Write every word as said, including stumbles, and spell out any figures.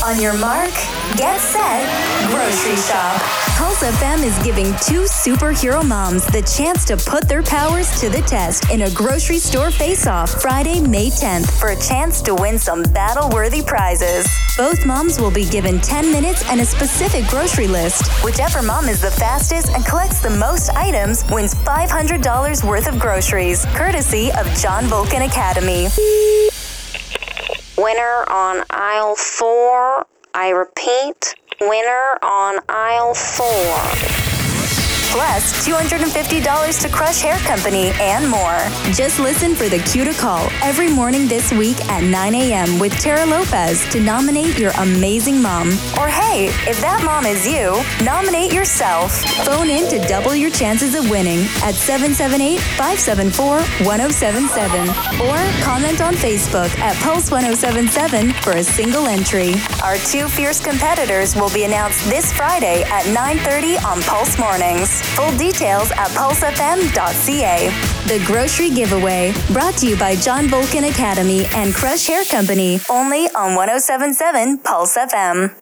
On your mark, get set, grocery shop. Pulse F M is giving two superhero moms the chance to put their powers to the test in a grocery store face-off Friday, May tenth for a chance to win some battle-worthy prizes. Both moms will be given ten minutes and a specific grocery list. Whichever mom is the fastest and collects the most items wins five hundred dollars worth of groceries, courtesy of John Vulcan Academy. Winner on aisle four. I repeat, winner on aisle four. Plus, two hundred fifty dollars to Crush Hair Company and more. Just listen for the cue to call every morning this week at nine a.m. with Tara Lopez to nominate your amazing mom. Or hey, if that mom is you, nominate yourself. Phone in to double your chances of winning at seven seven eight, five seven four, one oh seven seven. Or comment on Facebook at Pulse one oh seven seven for a single entry. Our two fierce competitors will be announced this Friday at nine thirty on Pulse Mornings. Full details at pulse f m dot c a. The Grocery Giveaway, brought to you by John Vulcan Academy and Crush Hair Company, only on one oh seven point seven Pulse F M.